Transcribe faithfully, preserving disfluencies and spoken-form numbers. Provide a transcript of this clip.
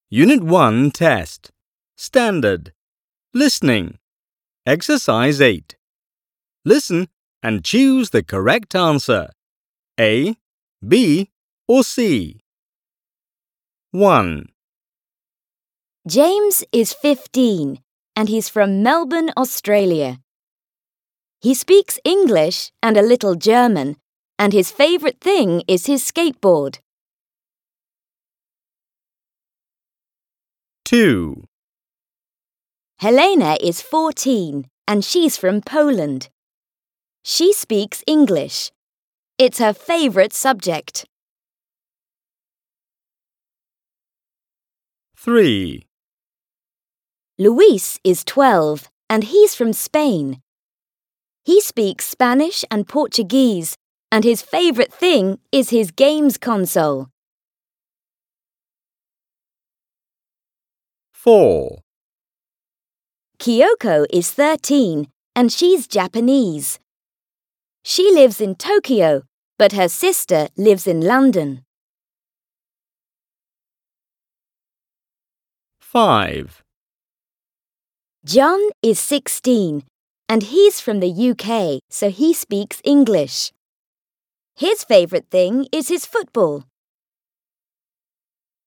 Unit one Test. Standard. Listening. Exercise eight. Listen and choose the correct answer. A, B, or C. one. James is fifteen and he's from Melbourne, Australia. He speaks English and a little German, and his favourite thing is his skateboard. two. Helena is fourteen and she's from Poland. She speaks English. It's her favourite subject. three. Luis is twelve and he's from Spain. He speaks Spanish and Portuguese, and his favourite thing is his games console. four. Kyoko is thirteen and she's Japanese. She lives in Tokyo, but her sister lives in London. five. John is sixteen and he's from the U K, so he speaks English. His favourite thing is his football.